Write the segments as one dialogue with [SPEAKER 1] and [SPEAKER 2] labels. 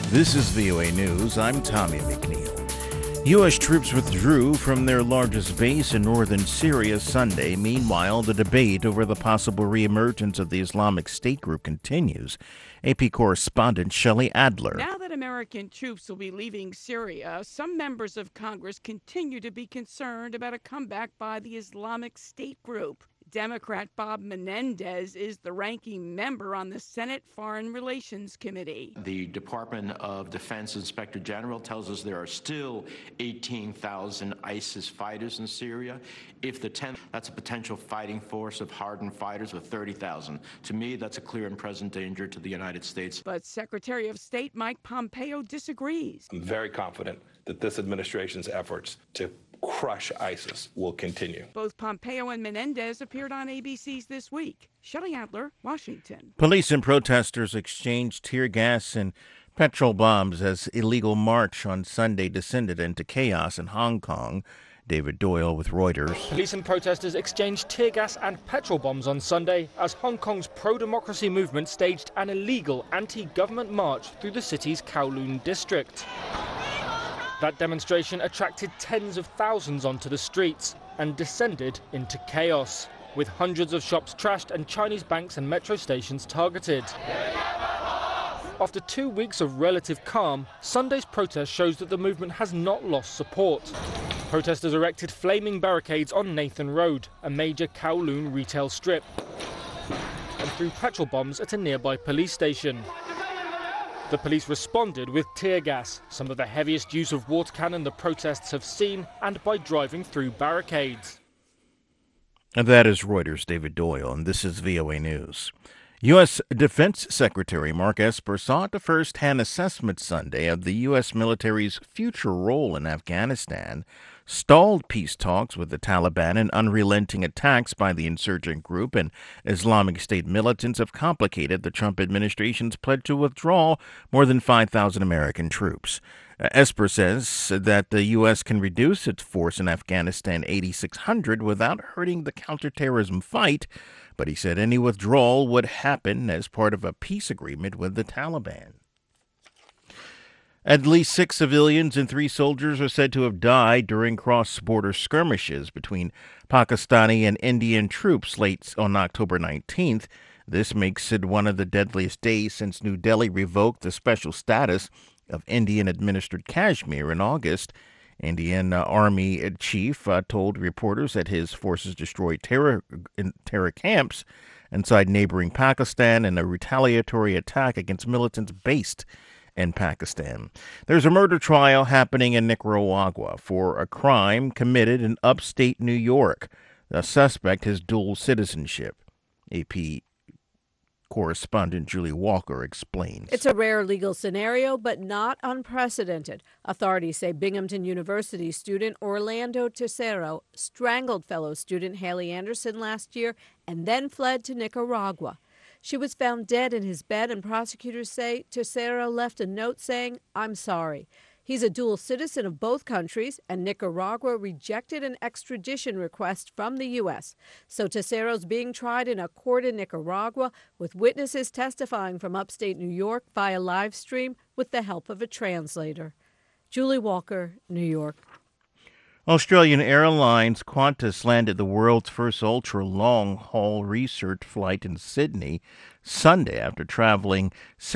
[SPEAKER 1] This is VOA News. I'm Tommy McNeil. U.S. troops withdrew from their largest base in northern Syria Sunday. Meanwhile, the debate over the possible reemergence of the Islamic State group continues. AP correspondent Shelley Adler.
[SPEAKER 2] Now that American troops will be leaving Syria, some members of Congress continue to be concerned about a comeback by the Islamic State group. Democrat Bob Menendez is the ranking member on the Senate Foreign Relations Committee.
[SPEAKER 3] The Department of Defense Inspector General tells us there are still 18,000 ISIS fighters in Syria. If the 10th, that's a potential fighting force of hardened fighters with 30,000. To me, that's a clear and present danger to the United States.
[SPEAKER 2] But Secretary of State Mike Pompeo disagrees.
[SPEAKER 4] I'm very confident that this administration's efforts to crush ISIS will continue.
[SPEAKER 2] Both Pompeo and Menendez appeared on ABC's This Week. Shelley Adler, Washington.
[SPEAKER 1] Police and protesters exchanged tear gas and petrol bombs as illegal march on Sunday descended into chaos in Hong Kong. David Doyle with Reuters.
[SPEAKER 5] Police and protesters exchanged tear gas and petrol bombs on Sunday as Hong Kong's pro-democracy movement staged an illegal anti-government march through the city's Kowloon district. That demonstration attracted tens of thousands onto the streets and descended into chaos, with hundreds of shops trashed and Chinese banks and metro stations targeted. After 2 weeks of relative calm, Sunday's protest shows that the movement has not lost support. Protesters erected flaming barricades on Nathan Road, a major Kowloon retail strip, and threw petrol bombs at a nearby police station. The police responded with tear gas, some of the heaviest use of water cannon the protests have seen, and by driving through barricades.
[SPEAKER 1] And that is Reuters' David Doyle, and this is VOA News. U.S. Defense Secretary Mark Esper sought a first-hand assessment Sunday of the U.S. military's future role in Afghanistan, stalled peace talks with the Taliban, and unrelenting attacks by the insurgent group and Islamic State militants have complicated the Trump administration's pledge to withdraw more than 5,000 American troops. Esper says that the U.S. can reduce its force in Afghanistan 8,600 without hurting the counterterrorism fight, but he said any withdrawal would happen as part of a peace agreement with the Taliban. At least 6 civilians and 3 soldiers are said to have died during cross-border skirmishes between Pakistani and Indian troops late on October 19th. This makes it one of the deadliest days since New Delhi revoked the special status of Indian-administered Kashmir in August. Indian Army chief told reporters that his forces destroyed terror camps inside neighboring Pakistan in a retaliatory attack against militants based in Pakistan. There's a murder trial happening in Nicaragua for a crime committed in upstate New York. The suspect has dual citizenship. AP correspondent Julie Walker explains.
[SPEAKER 6] It's a rare legal scenario, but not unprecedented. Authorities say Binghamton University student Orlando Tercero strangled fellow student Haley Anderson last year and then fled to Nicaragua. She was found dead in his bed, and prosecutors say Tercero left a note saying, "I'm sorry." He's a dual citizen of both countries, and Nicaragua rejected an extradition request from the U.S. So Tercero's being tried in a court in Nicaragua, with witnesses testifying from upstate New York via live stream with the help of a translator. Julie Walker, New York.
[SPEAKER 1] Australian Airlines Qantas landed the world's first ultra-long-haul research flight in Sydney Sunday after traveling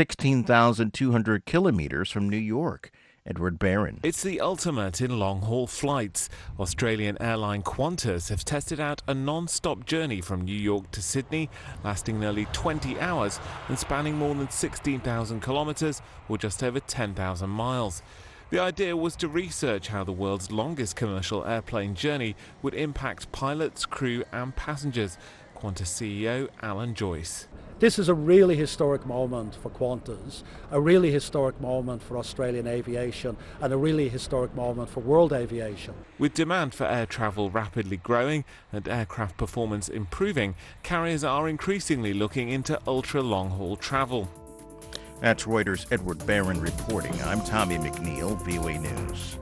[SPEAKER 1] 16,200 kilometers from New York. Edward Barron.
[SPEAKER 7] It's the ultimate in long-haul flights. Australian airline Qantas have tested out a non-stop journey from New York to Sydney, lasting nearly 20 hours and spanning more than 16,000 kilometres or just over 10,000 miles. The idea was to research how the world's longest commercial airplane journey would impact pilots, crew and passengers. Qantas CEO Alan Joyce.
[SPEAKER 8] This is a really historic moment for Qantas, a really historic moment for Australian aviation, and a really historic moment for world aviation.
[SPEAKER 7] With demand for air travel rapidly growing and aircraft performance improving, carriers are increasingly looking into ultra-long-haul travel.
[SPEAKER 1] That's Reuters' Edward Barron reporting. I'm Tommy McNeil, VOA News.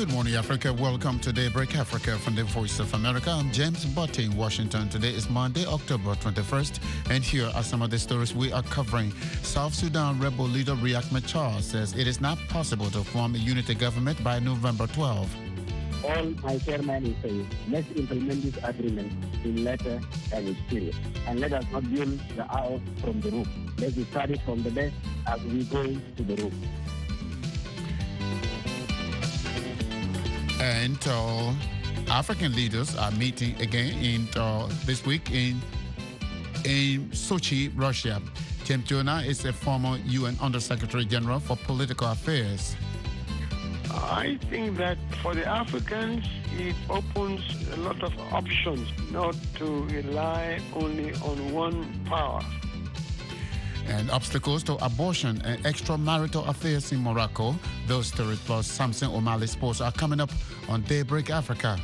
[SPEAKER 9] Good morning, Africa. Welcome to Daybreak Africa from the Voice of America. I'm James Botte in Washington. Today is Monday, October 21st, and here are some of the stories we are covering. South Sudan rebel leader Riek Machar says it is not possible to form a unity government by November 12.
[SPEAKER 10] All my chairman is saying, let's implement this agreement in letter and in spirit. And let us not build the house from the roof. Let's start it from the base as we go to the roof.
[SPEAKER 9] And African leaders are meeting again this week in Sochi, Russia. James Jonah is a former UN Undersecretary General for Political Affairs.
[SPEAKER 11] I think that for the Africans, it opens a lot of options not to rely only on one power.
[SPEAKER 9] And obstacles to abortion and extramarital affairs in Morocco. Those stories plus Samson O'Malley Sports are coming up on Daybreak Africa.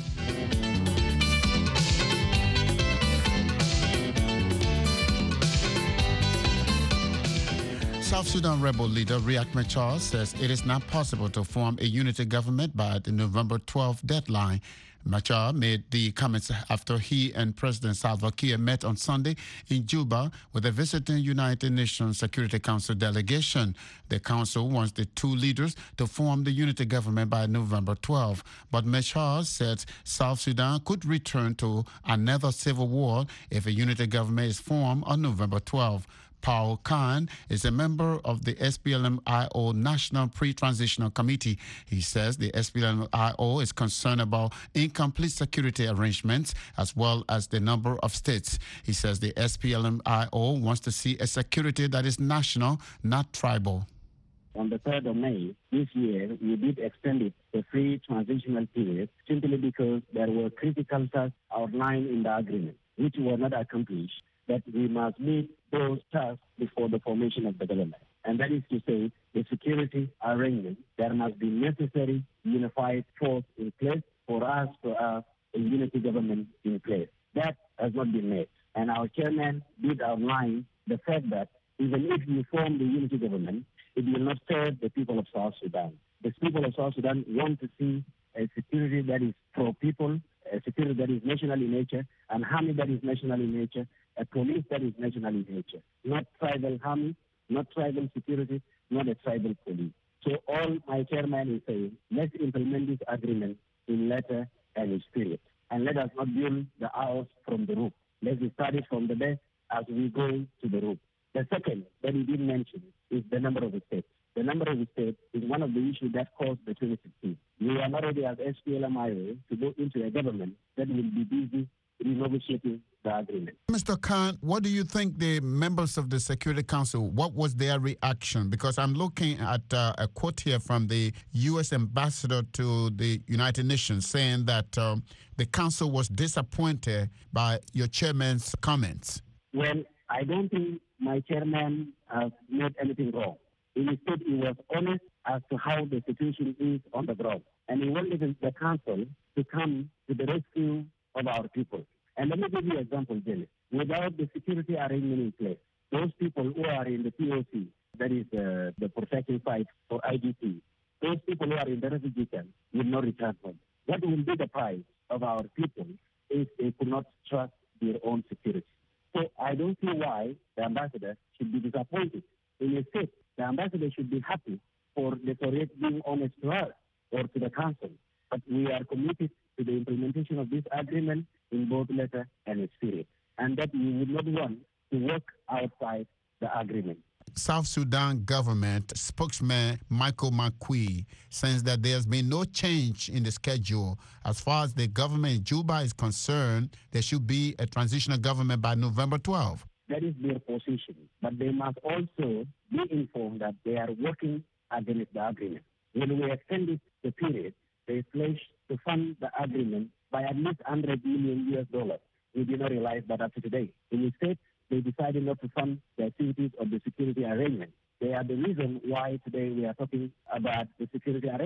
[SPEAKER 9] South Sudan rebel leader Riek Machar says it is not possible to form a unity government by the November 12th deadline. Machar made the comments after he and President Salva Kiir met on Sunday in Juba with a visiting United Nations Security Council delegation. The council wants the two leaders to form the unity government by November 12. But Machar said South Sudan could return to another civil war if a unity government is formed on November 12. Paul Khan is a member of the SPLM-IO National Pre-Transitional Committee. He says the SPLM-IO is concerned about incomplete security arrangements as well as the number of states. He says the SPLM-IO wants to see a security that is national, not tribal.
[SPEAKER 10] On the 3rd of May this year, we did extend it, the free transitional period, simply because there were critical tasks outlined in the agreement, which were not accomplished, that we must meet those tasks before the formation of the government. And that is to say, the security arrangement, there must be necessary unified force in place for us to have a unity government in place. That has not been made. And our chairman did outline the fact that even if you form the unity government, it will not serve the people of South Sudan. The people of South Sudan want to see a security that is pro-people, a security that is national in nature, an army that is national in nature, a police that is national in nature, not tribal army, not tribal security, not a tribal police. So all my chairman is saying, let's implement this agreement in letter and in spirit. And let us not build the house from the roof. Let's start it from the base as we go to the roof. The second that he did mention is the number of the states. The number of the states is one of the issues that caused the 2016. We are not ready as SPLM-IO to go into a government that will be busy renegotiating the agreement.
[SPEAKER 9] Mr. Khan, what do you think the members of the Security Council, what was their reaction? Because I'm looking at a quote here from the U.S. ambassador to the United Nations saying that the council was disappointed by your chairman's comments.
[SPEAKER 10] Well, I don't think my chairman has made anything wrong. Instead, he was honest as to how the situation is on the ground. And he wanted the council to come to the rescue of our people. And let me give you an example, Jenny. Without the security arrangement in place, those people who are in the POC, that is the protection site for IDP, those people who are in the refugee camp will not return home. What will be the price of our people if they could not trust their own security? So I don't see why the ambassador should be disappointed. Instead, the ambassador should be happy for the Soviet being honest to us or to the council. But we are committed to the implementation of this agreement in both letter and spirit, and that we would not want to work outside the agreement.
[SPEAKER 9] South Sudan government spokesman Michael McQueen says that there's been no change in the schedule. As far as the government in Juba is concerned, there should be a transitional government by November 12.
[SPEAKER 10] That is their position, but they must also be informed that they are working against the agreement. When we extended the period, they pledged to fund the agreement by at least $100 million. We did not realize that up to today. Instead, they decided not to fund the activities of the security arrangement. They are the reason why today we are talking about the security arrangement.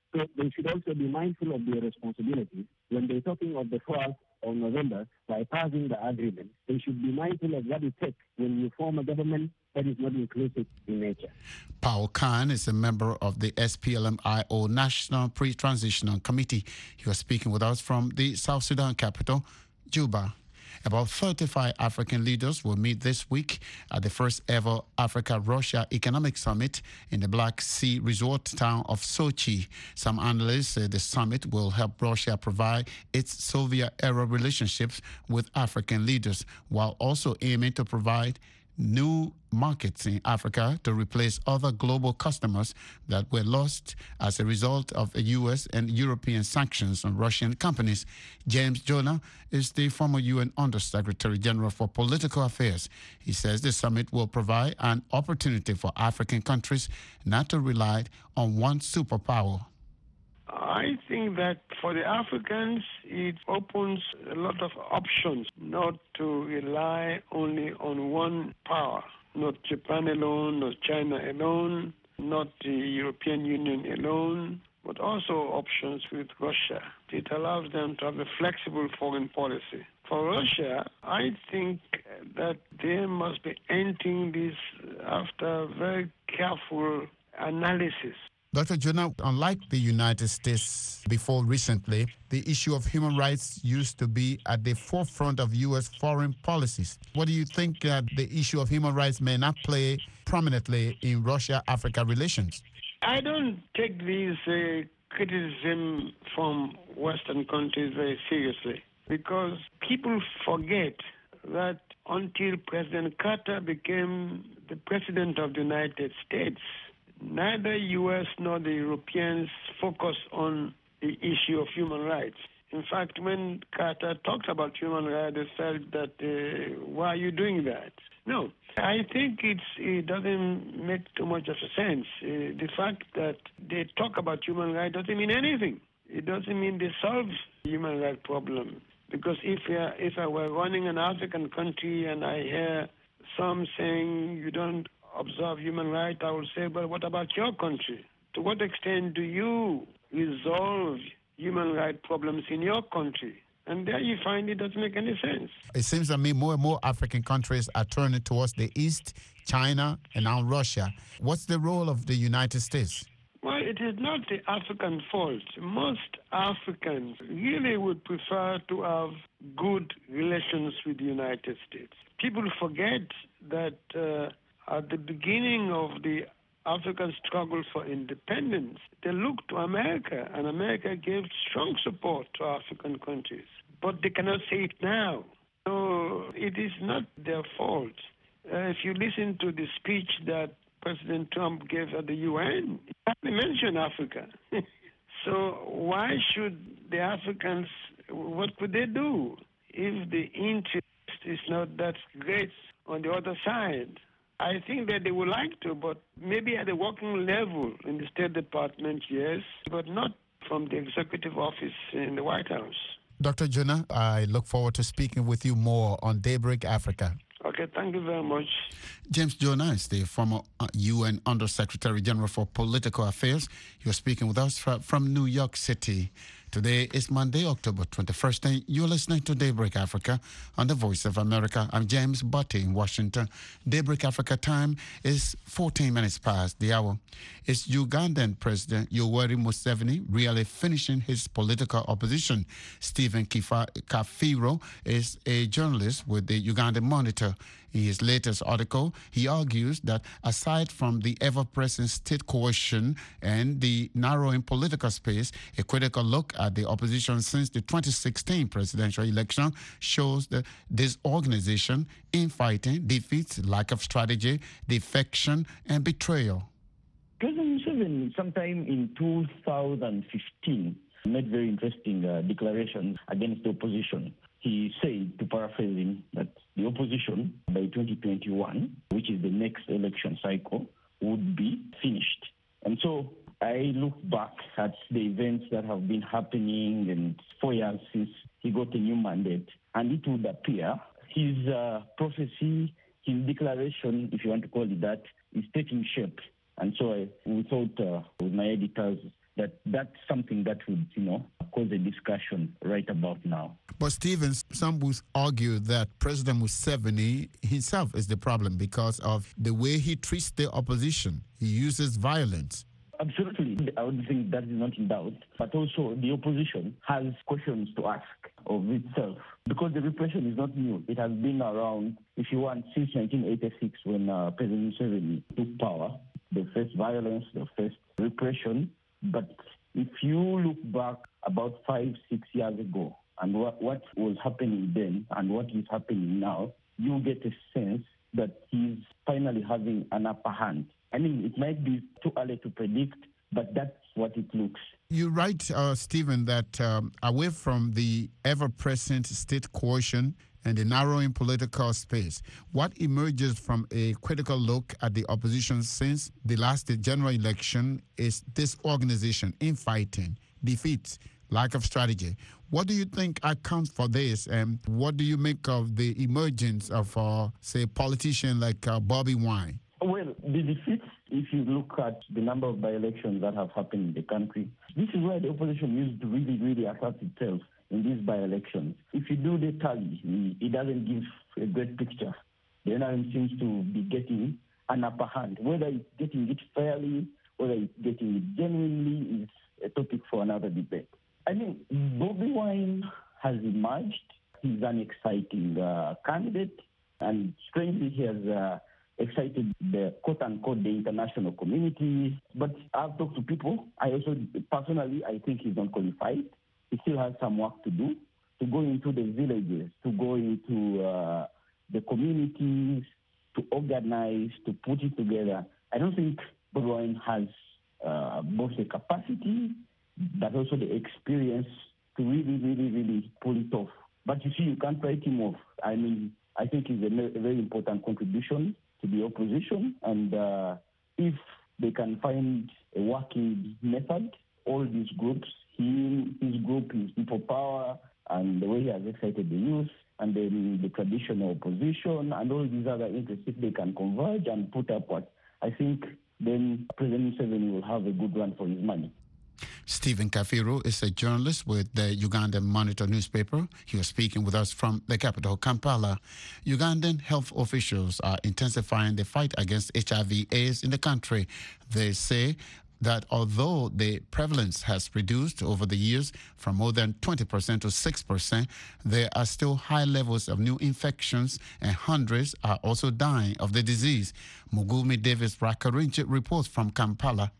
[SPEAKER 10] So they should also be mindful of their responsibilities when they're talking of the 12th of November by passing the agreement. They should be mindful of what it takes when you form a government that is not inclusive in nature.
[SPEAKER 9] Paul Khan is a member of the SPLM-IO National Pre-Transitional Committee. He was speaking with us from the South Sudan capital, Juba. About 35 African leaders will meet this week at the first ever Africa-Russia Economic Summit in the Black Sea resort town of Sochi. Some analysts say the summit will help Russia provide its Soviet-era relationships with African leaders, while also aiming to provide new markets in Africa to replace other global customers that were lost as a result of U.S. and European sanctions on Russian companies. James Jonah is the former UN Undersecretary General for Political Affairs. He says the summit will provide an opportunity for African countries not to rely on one superpower.
[SPEAKER 11] I think that for the Africans, it opens a lot of options not to rely only on one power, not Japan alone, not China alone, not the European Union alone, but also options with Russia. It allows them to have a flexible foreign policy. For Russia, I think that they must be entering this after very careful analysis.
[SPEAKER 9] Dr. Jonah, unlike the United States before recently, the issue of human rights used to be at the forefront of U.S. foreign policies. What do you think that the issue of human rights may not play prominently in Russia-Africa relations?
[SPEAKER 11] I don't take these criticism from Western countries very seriously because people forget that until President Carter became the President of the United States, neither U.S. nor the Europeans focused on the issue of human rights. In fact, when Carter talked about human rights, they felt that, why are you doing that? No, I think it doesn't make too much of a sense. The fact that they talk about human rights doesn't mean anything. It doesn't mean they solve the human rights problem. Because if I were running an African country and I hear some saying you don't observe human rights, I will say, but what about your country? To what extent do you resolve human rights problems in your country? And there you find it doesn't make any sense.
[SPEAKER 9] It seems to me more and more African countries are turning towards the East, China, and now Russia. What's the role of the United States?
[SPEAKER 11] Well, it is not the African fault. Most Africans really would prefer to have good relations with the United States. People forget that at the beginning of the African struggle for independence, they looked to America, and America gave strong support to African countries. But they cannot say it now. So it is not their fault. If you listen to the speech that President Trump gave at the UN, he hardly mentioned Africa. So why should the Africans, what could they do if the interest is not that great on the other side? I think that they would like to, but maybe at the working level in the State Department, yes, but not from the executive office in the White House.
[SPEAKER 9] Dr. Jonah, I look forward to speaking with you more on Daybreak Africa.
[SPEAKER 11] Okay, thank you very much.
[SPEAKER 9] James Jonah is the former UN Undersecretary General for Political Affairs. You're speaking with us from New York City. Today is Monday, October 21st, and you're listening to Daybreak Africa on the Voice of America. I'm James Butty in Washington. Daybreak Africa time is 14 minutes past the hour. It's Ugandan President Yoweri Museveni really finishing his political opposition. Stephen Kafiro is a journalist with the Ugandan Monitor. In his latest article, he argues that aside from the ever-present state coercion and the narrowing political space, a critical look at the opposition since the 2016 presidential election shows that disorganization, infighting, defeats, lack of strategy, defection, and betrayal.
[SPEAKER 12] President Museveni, sometime in 2015, made very interesting declarations against the opposition. He said, to paraphrase him, that the opposition by 2021, which is the next election cycle, would be finished. And so I look back at the events that have been happening in 4 years since he got a new mandate, and it would appear his prophecy, his declaration, if you want to call it that, is taking shape. And so we thought with my editors that's something that would, cause a discussion right about now.
[SPEAKER 9] But Stephen, some would argue that President Museveni himself is the problem because of the way he treats the opposition. He uses violence.
[SPEAKER 12] Absolutely. I would think that is not in doubt. But also the opposition has questions to ask of itself because the repression is not new. It has been around, if you want, since 1986 when President Museveni took power. The first violence, the first repression. But if you look back about 5-6 years ago and what was happening then and what is happening now, you get a sense that he's finally having an upper hand. I mean, it might be too early to predict, but that's what it looks.
[SPEAKER 9] You write, Stephen, that away from the ever-present state coercion and the narrowing political space, what emerges from a critical look at the opposition since the last general election is disorganization, infighting, defeat, lack of strategy. What do you think accounts for this, and what do you make of the emergence of, say, a politician like Bobby Wine?
[SPEAKER 12] Well, the defeats, if you look at the number of by-elections that have happened in the country, this is where the opposition used to really, really assert itself in these by-elections. If you do the tally, it doesn't give a great picture. The NRM seems to be getting an upper hand. Whether it's getting it fairly, whether it's getting it genuinely is a topic for another debate. I mean, Bobby Wine has emerged. He's an exciting candidate, and strangely he has excited the quote-unquote the international community. But I've talked to people. I think he's not qualified. He still has some work to do, to go into the villages, to go into the communities, to organize, to put it together. I don't think Bobby Wine has both the capacity but also the experience to really, really, really pull it off. But you see, you can't write him off. I mean, I think it's a very important contribution to the opposition, and if they can find a working method, all these groups, his group, his people power, and the way he has excited the youth, and then the traditional opposition, and all these other interests, if they can converge and put up what, I think then President Museveni will have a good run for his money.
[SPEAKER 9] Stephen Kafiru is a journalist with the Ugandan Monitor newspaper. He was speaking with us from the capital, Kampala. Ugandan health officials are intensifying the fight against HIV/AIDS in the country. They say that although the prevalence has reduced over the years from more than 20% to 6%, there are still high levels of new infections and hundreds are also dying of the disease. Mugumi Davis Rakarinche reports from Kampala.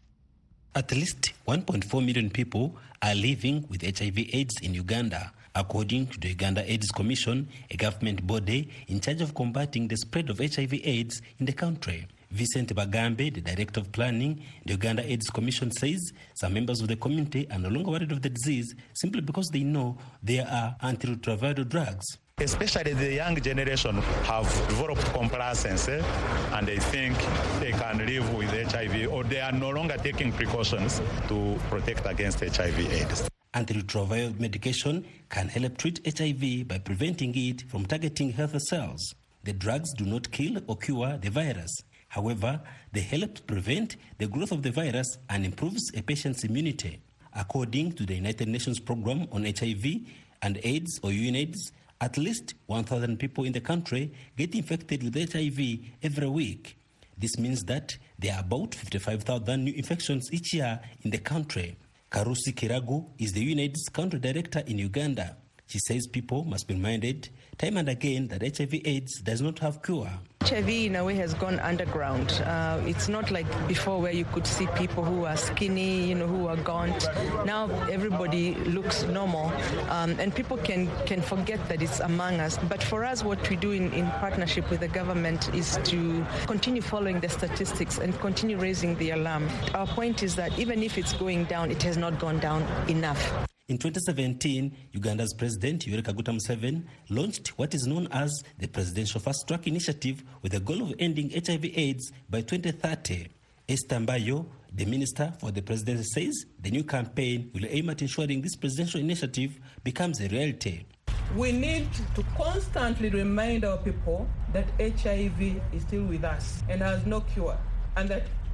[SPEAKER 13] At least 1.4 million people are living with HIV/AIDS in Uganda, according to the Uganda AIDS Commission, a government body in charge of combating the spread of HIV/AIDS in the country. Vincent Bagambe, the director of planning, the Uganda AIDS Commission, says some members of the community are no longer worried of the disease simply because they know there are antiretroviral drugs.
[SPEAKER 14] Especially the young generation have developed complacency and they think they can live with HIV, or they are no longer taking precautions to protect against HIV/AIDS.
[SPEAKER 13] Antiretroviral medication can help treat HIV by preventing it from targeting healthy cells. The drugs do not kill or cure the virus. However, they help prevent the growth of the virus and improves a patient's immunity. According to the United Nations Program on HIV and AIDS, or UNAIDS, at least 1,000 people in the country get infected with HIV every week. This means that there are about 55,000 new infections each year in the country. Karusi Kiragu is the UNAIDS country director in Uganda. She says people must be reminded time and again that HIV/AIDS does not have cure.
[SPEAKER 15] HIV in a way has gone underground. It's not like before where you could see people who are skinny, who are gaunt. Now everybody looks normal, and people can forget that it's among us. But for us, what we do in partnership with the government is to continue following the statistics and continue raising the alarm. Our point is that even if it's going down, it has not gone down enough.
[SPEAKER 13] In 2017, Uganda's President Yoweri Kaguta Museveni launched what is known as the Presidential Fast Track Initiative with the goal of ending HIV/AIDS by 2030. Esther Mbayo, the Minister for the Presidency, says the new campaign will aim at ensuring this presidential initiative becomes a reality.
[SPEAKER 16] We need to constantly remind our people that HIV is still with us and has no cure, and that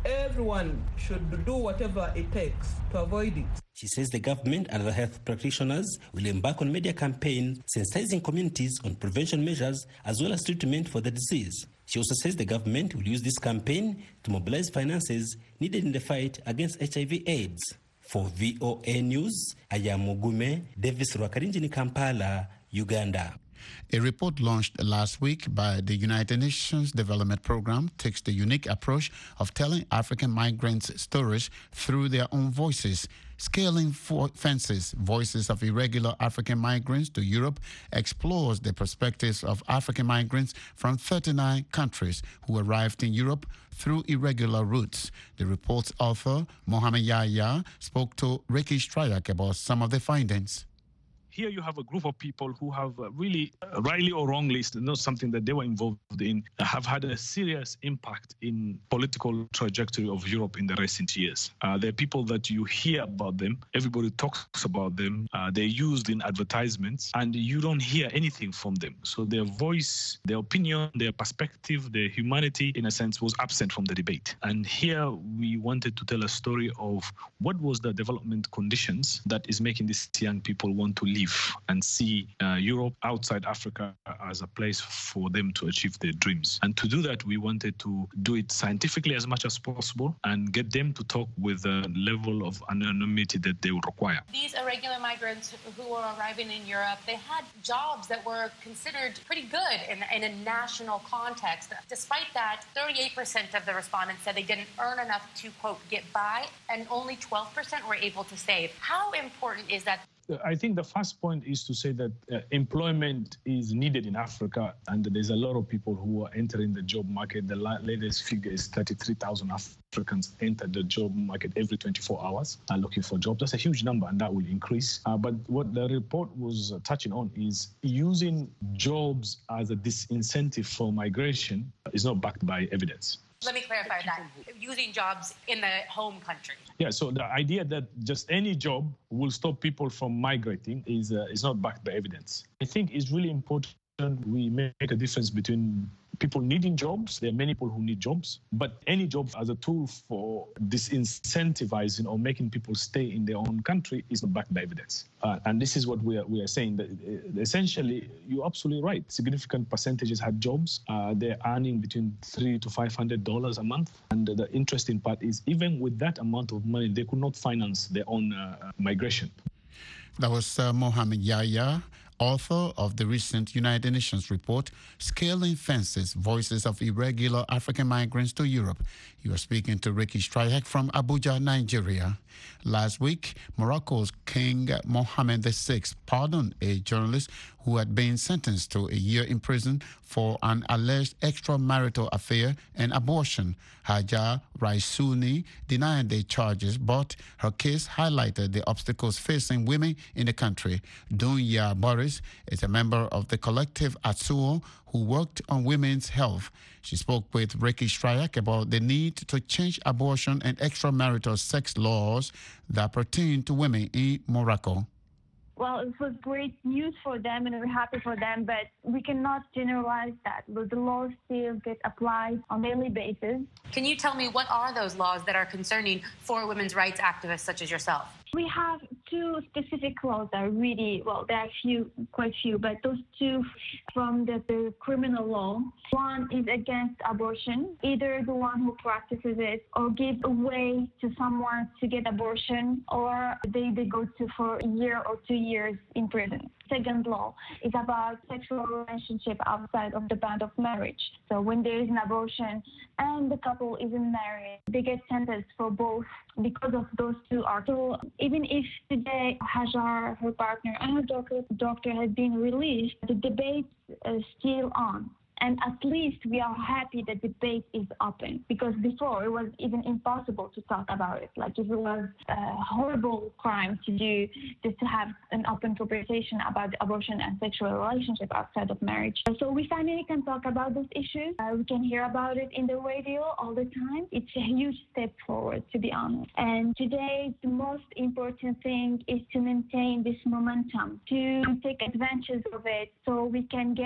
[SPEAKER 16] everyone should do whatever it takes to avoid it.
[SPEAKER 13] She says the government and other health practitioners will embark on media campaign sensitizing communities on prevention measures as well as treatment for the disease. She also says the government will use this campaign to mobilize finances needed in the fight against HIV/AIDS. For VOA News, I am Mugume Davis Rwakarinjini, Kampala, Uganda.
[SPEAKER 9] A report launched last week by the United Nations Development Programme takes the unique approach of telling African migrants' stories through their own voices. Scaling Fences, Voices of Irregular African Migrants to Europe explores the perspectives of African migrants from 39 countries who arrived in Europe through irregular routes. The report's author, Mohamed Yahya, spoke to Ricky Strayak about some of the findings.
[SPEAKER 17] Here you have a group of people who have really, rightly or wrongly, not something that they were involved in, have had a serious impact in political trajectory of Europe in the recent years. They're people that you hear about them, everybody talks about them, they're used in advertisements, and you don't hear anything from them. So their voice, their opinion, their perspective, their humanity, in a sense, was absent from the debate. And here we wanted to tell a story of what was the development conditions that is making these young people want to leave and see Europe outside Africa as a place for them to achieve their dreams. And to do that, we wanted to do it scientifically as much as possible and get them to talk with a level of anonymity that they would require.
[SPEAKER 18] These irregular migrants who were arriving in Europe, they had jobs that were considered pretty good in a national context. Despite that, 38% of the respondents said they didn't earn enough to, quote, get by, and only 12% were able to save. How important is that?
[SPEAKER 17] I think the first point is to say that employment is needed in Africa, and there's a lot of people who are entering the job market. The latest figure is 33,000 Africans enter the job market every 24 hours looking for jobs. That's a huge number, and that will increase. But what the report was touching on is using jobs as a disincentive for migration is not backed by evidence.
[SPEAKER 18] Let me clarify that. Using jobs in the home country.
[SPEAKER 17] Yeah, so the idea that just any job will stop people from migrating is not backed by evidence. I think it's really important we make a difference between people needing jobs. There are many people who need jobs, but any job as a tool for disincentivizing or making people stay in their own country is not backed by evidence. And this is what we are saying, that essentially, you're absolutely right. Significant percentages had jobs. They're earning between $300 to $500 a month. And the interesting part is even with that amount of money, they could not finance their own migration.
[SPEAKER 9] That was Mohamed Yahya, author of the recent United Nations report, Scaling Fences, Voices of Irregular African Migrants to Europe. You are speaking to Ricky Strayak from Abuja, Nigeria. Last week, Morocco's King Mohammed VI pardoned a journalist who had been sentenced to a year in prison for an alleged extramarital affair and abortion. Hajar Raisuni denied the charges, but her case highlighted the obstacles facing women in the country. Dunya Boris is a member of the collective Atsuo who worked on women's health. She spoke with Ricky Strayak about the need to change abortion and extramarital sex laws that pertain to women in Morocco.
[SPEAKER 19] Well, it was great news for them, and we're happy for them, but we cannot generalize that. The laws still get applied on a daily basis.
[SPEAKER 18] Can you tell me what are those laws that are concerning for women's rights activists such as yourself?
[SPEAKER 19] We have two specific laws that are really, well, there are quite few, but those two from the criminal law. One is against abortion, either the one who practices it or gives a way to someone to get abortion, or they go to for a year or 2 years in prison. Second law is about sexual relationship outside of the band of marriage. So when there is an abortion and the couple isn't married, they get sentenced for both because of those two articles. So even if today Hajar, her partner, and her doctor has been released, the debate is still on. And at least we are happy that the debate is open, because before it was even impossible to talk about it. Like if it was a horrible crime to do, just to have an open conversation about the abortion and sexual relationship outside of marriage. So we finally can talk about those issues. We can hear about it in the radio all the time. It's a huge step forward, to be honest. And today, the most important thing is to maintain this momentum, to take advantage of it so we can get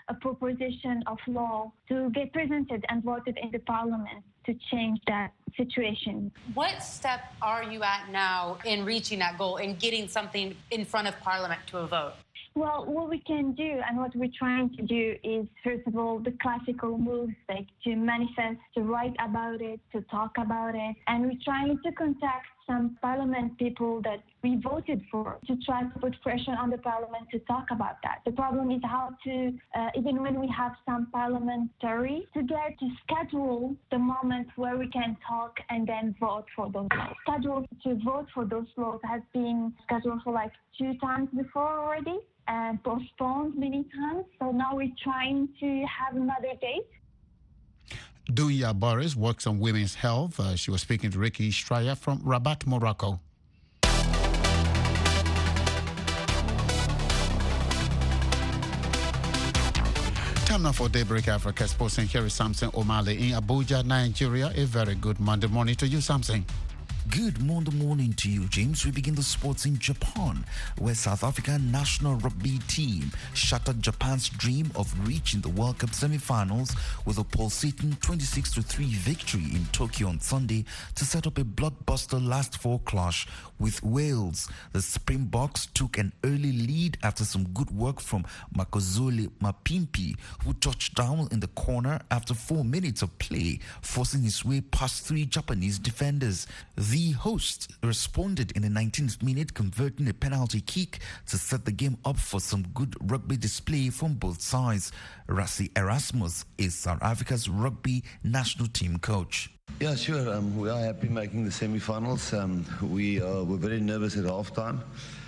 [SPEAKER 19] a proposition of law to get presented and voted in the parliament to change that situation.
[SPEAKER 18] What step are you at now in reaching that goal, in getting something in front of Parliament to a vote?
[SPEAKER 19] Well, what we can do and what we're trying to do is, first of all, the classical moves, like to manifest, to write about it, to talk about it. And we're trying to contact some parliament people that we voted for to try to put pressure on the parliament to talk about that. The problem is how to, even when we have some parliamentary, to get to schedule the moment where we can talk and then vote for those laws. Schedule to vote for those laws has been scheduled for like 2 times before already and postponed many times. So now we're trying to have another date.
[SPEAKER 9] Dunya Boris works on women's health. She was speaking to Ricky Straya from Rabat, Morocco. Time now for Daybreak Africa Sports, and here is Samson O'Malley in Abuja, Nigeria. A very good Monday morning to you, Samson.
[SPEAKER 20] Good Monday morning to you, James. We begin the sports in Japan, where South African national rugby team shattered Japan's dream of reaching the World Cup semi-finals with a pulsating 26-3 victory in Tokyo on Sunday to set up a blockbuster last four clash with Wales. The Springboks took an early lead after some good work from Makozole Mapimpi, who touched down in the corner after 4 minutes of play, forcing his way past 3 Japanese defenders. The hosts responded in the 19th minute, converting a penalty kick to set the game up for some good rugby display from both sides. Rassie Erasmus is South Africa's rugby national team coach.
[SPEAKER 21] Yeah, sure. We are happy making the semi-finals. We were very nervous at halftime.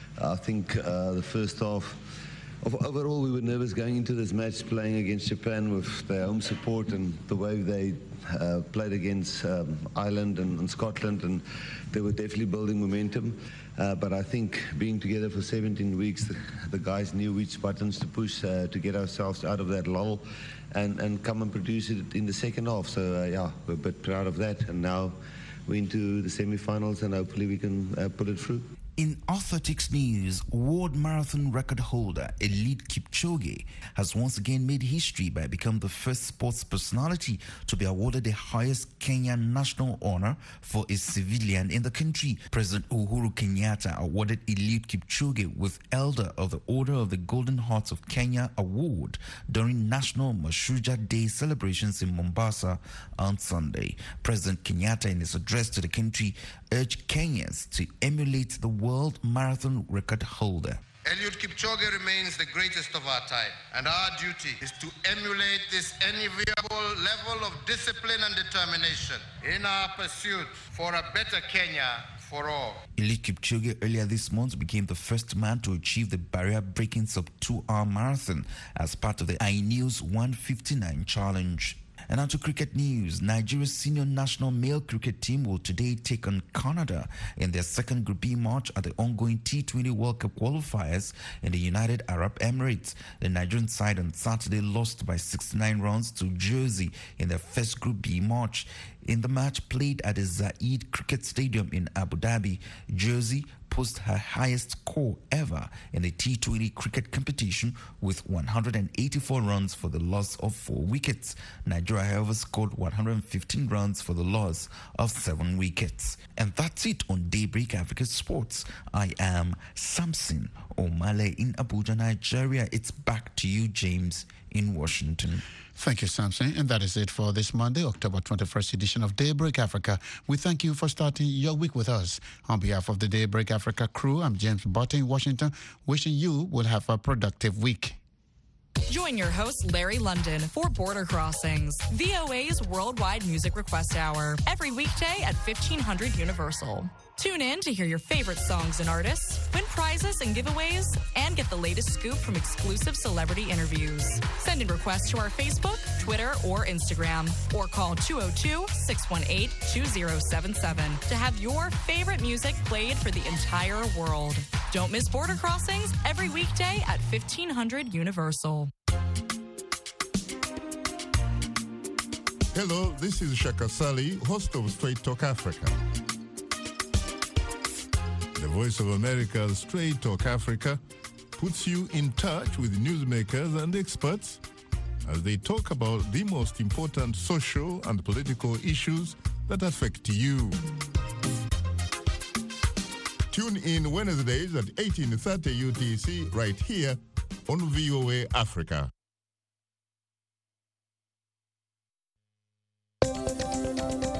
[SPEAKER 21] I think the first half, overall, we were nervous going into this match, playing against Japan with their home support and the way they played against Ireland and Scotland, and they were definitely building momentum. But I think being together for 17 weeks, the guys knew which buttons to push to get ourselves out of that lull and come and produce it in the second half. So, yeah, we're a bit proud of that. And now we're into the semi-finals, and hopefully we can pull it through.
[SPEAKER 20] In athletics news, world marathon record holder Eliud Kipchoge has once again made history by becoming the first sports personality to be awarded the highest Kenyan national honor for a civilian in the country. President Uhuru Kenyatta awarded Eliud Kipchoge with Elder of the Order of the Golden Hearts of Kenya award during National Mashujaa Day celebrations in Mombasa on Sunday. President Kenyatta, in his address to the country, urged Kenyans to emulate the world marathon record holder.
[SPEAKER 22] Eliud Kipchoge remains the greatest of our time, and our duty is to emulate this enviable level of discipline and determination in our pursuit for a better Kenya for all.
[SPEAKER 20] Eliud Kipchoge earlier this month became the first man to achieve the barrier-breaking sub-2-hour marathon as part of the iNews 159 challenge. And on to cricket news. Nigeria's senior national male cricket team will today take on Canada in their second Group B match at the ongoing T20 World Cup qualifiers in the United Arab Emirates. The Nigerian side on Saturday lost by 69 runs to Jersey in their first Group B match. In the match played at the Zayed Cricket Stadium in Abu Dhabi, Jersey posted her highest score ever in the T20 cricket competition with 184 runs for the loss of 4 wickets. Nigeria, however, scored 115 runs for the loss of 7 wickets. And that's it on Daybreak Africa Sports. I am Samson O'Malley in Abuja, Nigeria. It's back to you, James, in Washington.
[SPEAKER 9] Thank you, Samson. And that is it for this Monday, October 21st edition of Daybreak Africa. We thank you for starting your week with us. On behalf of the Daybreak Africa crew, I'm James Button in Washington, wishing you will have a productive week.
[SPEAKER 23] Join your host, Larry London, for Border Crossings, VOA's worldwide music request hour, every weekday at 1500 Universal. Tune in to hear your favorite songs and artists, win prizes and giveaways, and get the latest scoop from exclusive celebrity interviews. Send in requests to our Facebook, Twitter, or Instagram, or call 202-618-2077 to have your favorite music played for the entire world. Don't miss Border Crossings every weekday at 1500 Universal.
[SPEAKER 24] Hello, this is Shaka Sali, host of Straight Talk Africa. The Voice of America's Straight Talk Africa puts you in touch with newsmakers and experts as they talk about the most important social and political issues that affect you. Tune in Wednesdays at 18:30 UTC right here on VOA Africa.